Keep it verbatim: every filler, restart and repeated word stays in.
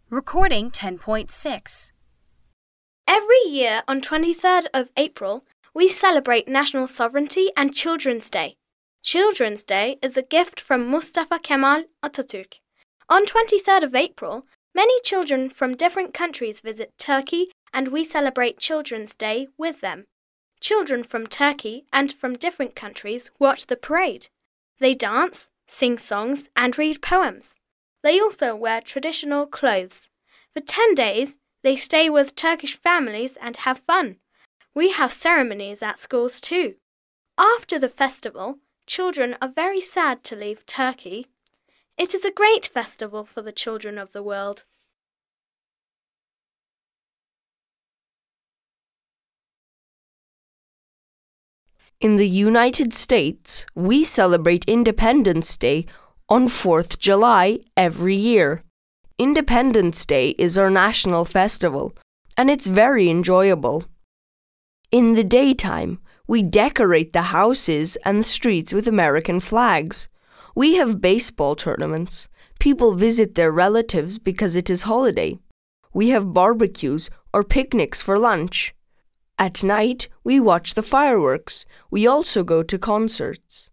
Recording ten point six. Every year on twenty-third of April, we celebrate National Sovereignty and Children's Day. Children's Day is a gift from Mustafa Kemal Atatürk. On twenty-third of April, many children from different countries visit Turkey and we celebrate Children's Day with them. Children from Turkey and from different countries watch the parade. They dance, sing songs and read poems. They also wear traditional clothes. For ten days, they stay with Turkish families and have fun. We have ceremonies at schools too. After the festival, children are very sad to leave Turkey. It is a great festival for the children of the world. In the United States, we celebrate Independence Day on fourth of July every year. Independence Day is our national festival, and it's very enjoyable. In the daytime, we decorate the houses and the streets with American flags. We have baseball tournaments. People visit their relatives because it is holiday. We have barbecues or picnics for lunch. At night, we watch the fireworks. We also go to concerts.